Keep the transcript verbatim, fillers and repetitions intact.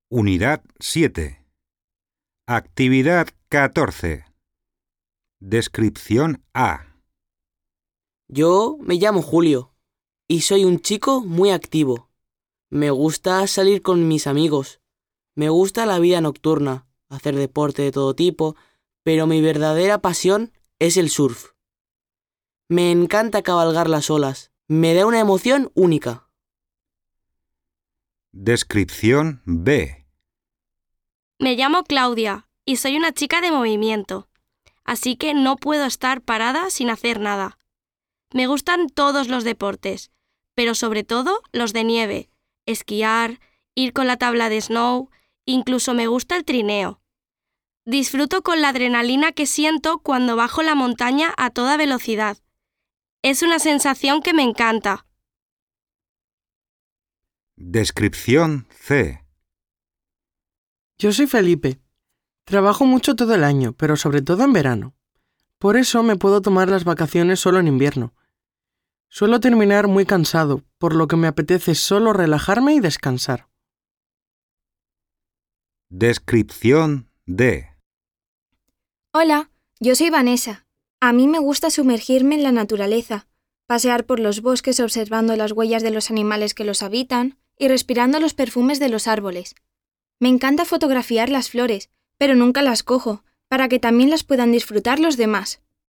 Unidad siete. Actividad catorce. Descripción A. Yo me llamo Julio y soy un chico muy activo. Me gusta salir con mis amigos. Me gusta la vida nocturna, hacer deporte de todo tipo, pero mi verdadera pasión es el surf. Me encanta cabalgar las olas. Me da una emoción única. Descripción B. Me llamo Claudia y soy una chica de movimiento, así que no puedo estar parada sin hacer nada. Me gustan todos los deportes, pero sobre todo los de nieve, esquiar, ir con la tabla de snow, incluso me gusta el trineo. Disfruto con la adrenalina que siento cuando bajo la montaña a toda velocidad. Es una sensación que me encanta. Descripción C. Yo soy Felipe. Trabajo mucho todo el año, pero sobre todo en verano. Por eso me puedo tomar las vacaciones solo en invierno. Suelo terminar muy cansado, por lo que me apetece solo relajarme y descansar. Descripción D. Hola, yo soy Vanessa. A mí me gusta sumergirme en la naturaleza, pasear por los bosques observando las huellas de los animales que los habitan y respirando los perfumes de los árboles. Me encanta fotografiar las flores, pero nunca las cojo, para que también las puedan disfrutar los demás.